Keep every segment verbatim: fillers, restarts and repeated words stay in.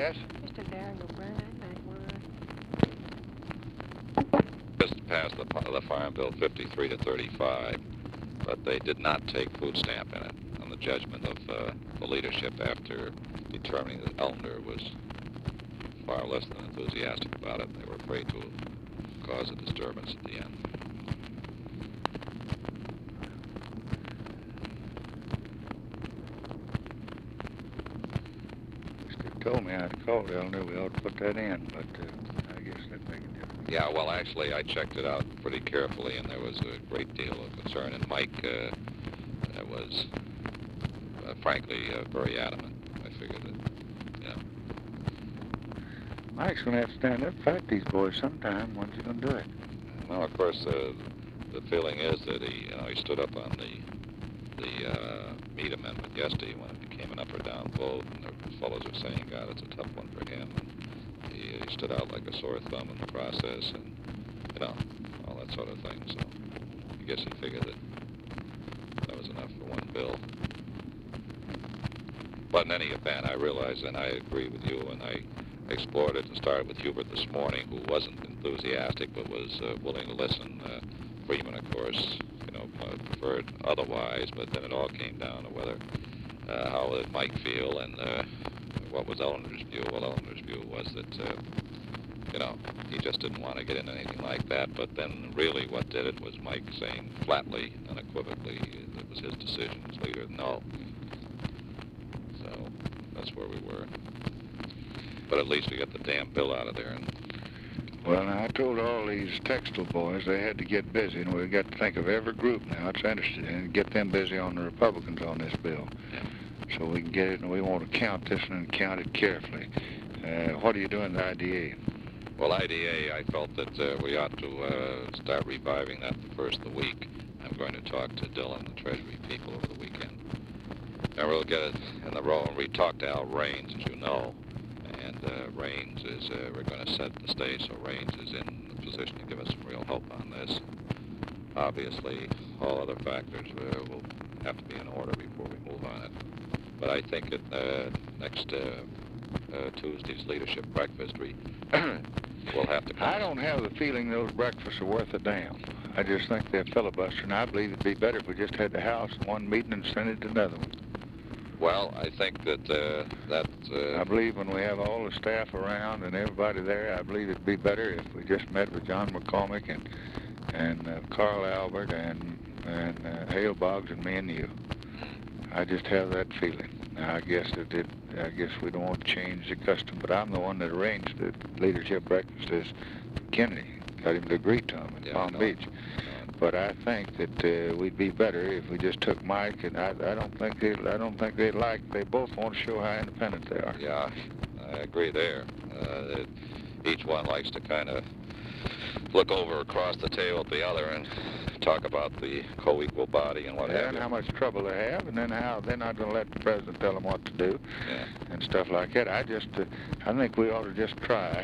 Yes? Mister Daniel Bryan, ninety-one. Just passed the, the Farm Bill fifty-three to thirty-five, but they did not take food stamp in it on the judgment of uh, the leadership after determining that Ellender was far less than enthusiastic about it. They were afraid to cause a disturbance at the end. Told me I'd called Ellender, we ought to put that in, but uh, I guess that'd make a difference. Yeah, well, actually, I checked it out pretty carefully, and there was a great deal of concern, and Mike uh, was, uh, frankly, uh, very adamant. I figured that, yeah. Mike's going to have to stand up and fight these boys sometime. When's he going to do it? Well, of course, uh, the feeling is that he, you know, he stood up on the, the uh, Meade Amendment yesterday when it became an up or down vote, and the fellows are saying, God, it's a tough one for him. And he, he stood out like a sore thumb in the process, and, you know, all that sort of thing. So I guess he figured that that was enough for one bill. But in any event, I realize, and I agree with you, and I explored it and started with Hubert this morning, who wasn't enthusiastic but was uh, willing to listen. Uh, Freeman, of course, you know, uh, preferred otherwise, but then it all came down to whether, uh, how it might feel, and uh, what was Ellender's view. Well, Ellender's view was that, uh, you know, he just didn't want to get into anything like that, but then really what did it was Mike saying flatly, unequivocally, it was his decision as leader, no. So that's where we were. But at least we got the damn bill out of there. And well, now, I told all these textile boys they had to get busy, and we've got to think of every group now that's interested in it, get them busy on the Republicans on this bill. Yeah. So we can get it, and we want to count this and count it carefully. Uh, what are you doing to I D A? Well, I D A, I felt that uh, we ought to uh, start reviving that the first of the week. I'm going to talk to Dillon, the Treasury people, over the weekend. And we'll get it in the row, and we talked to Al Raines, as you know. And uh, Raines is, uh, we're going to set the stage so Raines is in the position to give us some real help on this. Obviously, all other factors uh, will have to be in order before we move on it. But I think at uh, next uh, uh, Tuesday's leadership breakfast, we will have to come. I don't have the feeling those breakfasts are worth a damn. I just think they're filibuster, and I believe it'd be better if we just had the House in one meeting and sent it to another one. Well, I think that uh, that... Uh, I believe when we have all the staff around and everybody there, I believe it'd be better if we just met with John McCormick and and uh, Carl Albert and, and uh, Hale Boggs and me and you. I just have that feeling. Now, I guess that it, I guess we don't want to change the custom, but I'm the one that arranged the leadership breakfast as Kennedy got him to agree to them in yeah, Palm Beach. But I think that uh, we'd be better if we just took Mike, and I, I don't think they, I don't think they'd like. They both want to show how independent they are. Yeah, I agree there. Uh, each one likes to kind of look over across the table at the other and talk about the co-equal body and what yeah, have and you. how much trouble they have, and then how they're not going to let the president tell them what to do, yeah. and stuff like that. I just, uh, I think we ought to just try.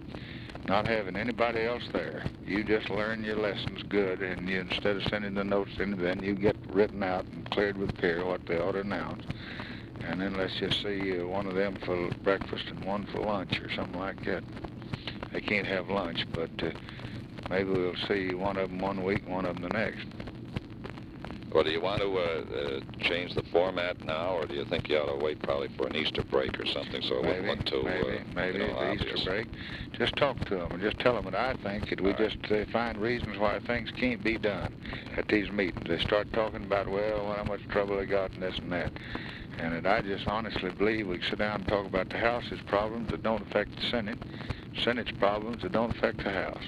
Not having anybody else there. You just learn your lessons good, and you, instead of sending the notes in, then you get written out and cleared with care what they ought to announce. And then let's just see uh, one of them for breakfast and one for lunch or something like that. They can't have lunch, but uh, maybe we'll see one of them one week and one of them the next. Well, do you want to uh, uh, change the format now, or do you think you ought to wait probably for an Easter break or something so it maybe, wouldn't look too, maybe, uh, maybe you know, the obvious? Easter break. Just talk to them and just tell them what I think. That we All right. just uh, find reasons why things can't be done at these meetings. They start talking about, well, how much trouble they got and this and that. And that I just honestly believe we can sit down and talk about the House's problems that don't affect the Senate, Senate's problems that don't affect the House.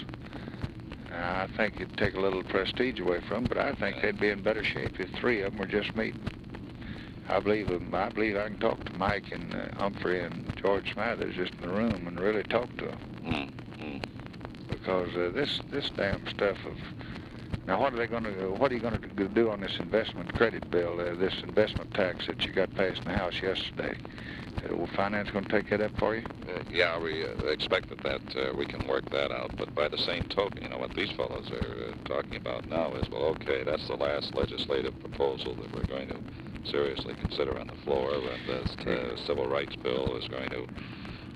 I think it'd take a little prestige away from them, but I think they'd be in better shape if three of them were just meeting. I believe them. I believe I can talk to Mike and uh, Humphrey and George Smathers just in the room and really talk to them. Mm-hmm. Because uh, this this damn stuff of now, what are they going to what are you going to do on this investment credit bill? Uh, this investment tax that you got passed in the House yesterday? Uh, will finance going to take that up for you? Uh, yeah, we uh, expect that, that uh, we can work that out. But by the same token, you know, what these fellows are uh, talking about now is, well, okay, that's the last legislative proposal that we're going to seriously consider on the floor. And this uh, civil rights bill is going to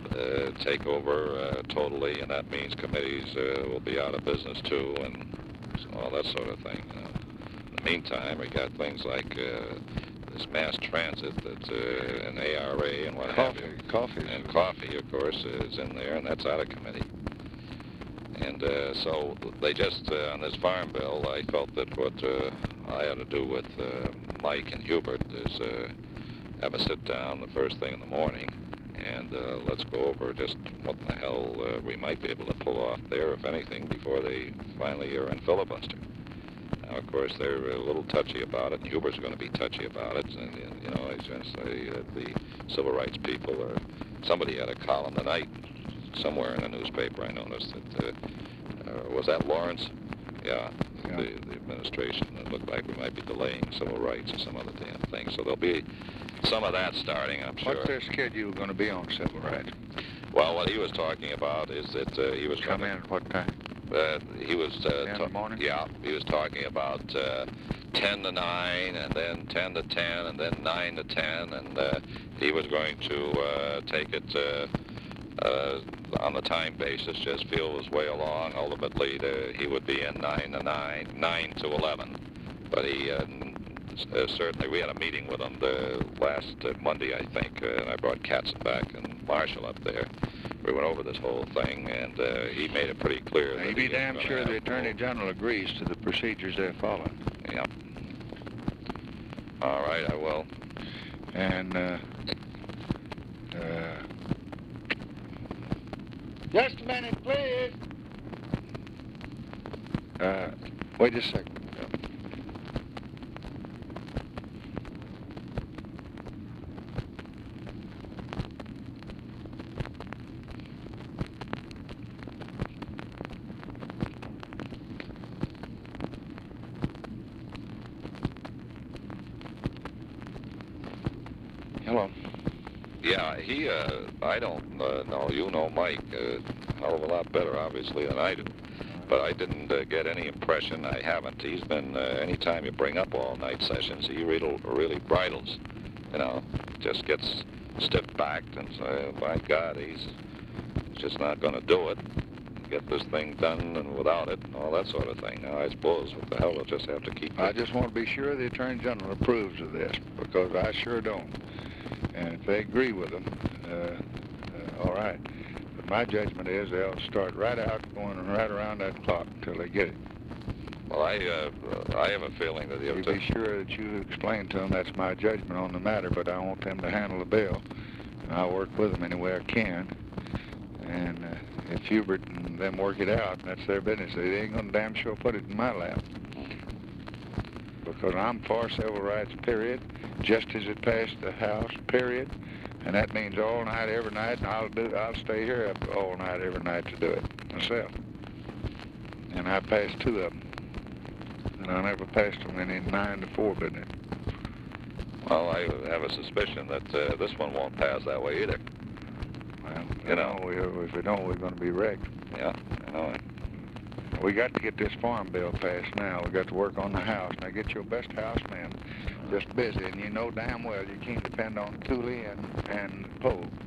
uh, take over uh, totally, and that means committees uh, will be out of business too, and all that sort of thing. Uh, in the meantime, we got things like uh, this mass transit that uh, and A R A and what Coffee, have you. coffee. And coffee, of course, is in there, and that's out of committee. And uh, so they just, uh, on this farm bill, I felt that what uh, I ought to do with uh, Mike and Hubert is uh, have a sit down the first thing in the morning, and uh, let's go over just what the hell uh, we might be able to pull off there, if anything, before they finally are in filibuster. Now, of course, they're a little touchy about it, and Hubert's going to be touchy about it. And, and you know, I just say uh, the civil rights people, or somebody had a column tonight somewhere in the newspaper, I noticed that, uh, uh, was that Lawrence? Yeah, Yeah. The, the administration. It looked like we might be delaying civil rights or some other damn thing. So there'll be some of that starting, I'm sure. What's their schedule going to be on civil rights? Well, what he was talking about is that uh, he was Come trying in at what time? Uh, he was uh, ten in ta- the morning? Yeah, he was talking about uh, ten to nine, and then ten to ten, and then nine to ten, and uh, he was going to uh, take it uh, uh, on the time basis, just feel his way along. Ultimately, uh, he would be in nine to nine, nine to eleven. But he uh, uh, certainly, we had a meeting with him the last uh, Monday, I think, uh, and I brought Katzenbach and Marshall up there. We went over this whole thing, and uh, he made it pretty clear. Now, that you be he was damn gonna sure have the Attorney full- General agrees to the procedures they're following. Yeah. All right, I will. And, uh, uh, just a minute, please. Uh, wait a second. Hello. Yeah, he, uh, I don't uh, know. You know Mike uh, a hell of a lot better, obviously, than I do. But I didn't uh, get any impression. I haven't. He's been, uh, anytime you bring up all-night sessions, he really, really bridles. You know, just gets stiff-backed and say, by God, he's just not going to do it. Get this thing done and without it and all that sort of thing. Now, I suppose, what the hell, we'll just have to keep... I just want to be sure the Attorney General approves of this, because I sure don't. And if they agree with them, uh, uh, all right. But my judgment is they'll start right out going right around that clock until they get it. Well, I, uh, I have a feeling that... You be sure that you explain to them that's my judgment on the matter, but I want them to handle the bill. And I'll work with them any way I can. And uh, if Hubert and them work it out, that's their business. They ain't gonna damn sure put it in my lap. Because I'm for civil rights, period, just as it passed the House, period. And that means all night, every night, and I'll do. I'll stay here up all night, every night to do it myself. And I passed two of them, and I never passed them any nine to four business. Well, I have a suspicion that uh, this one won't pass that way either. Well, You know. we, if we don't, we're going to be wrecked. Yeah, you know. We got to get this farm bill passed now. We got to work on the house. Now get your best houseman just busy, and you know damn well you can't depend on Cooley and and Poe.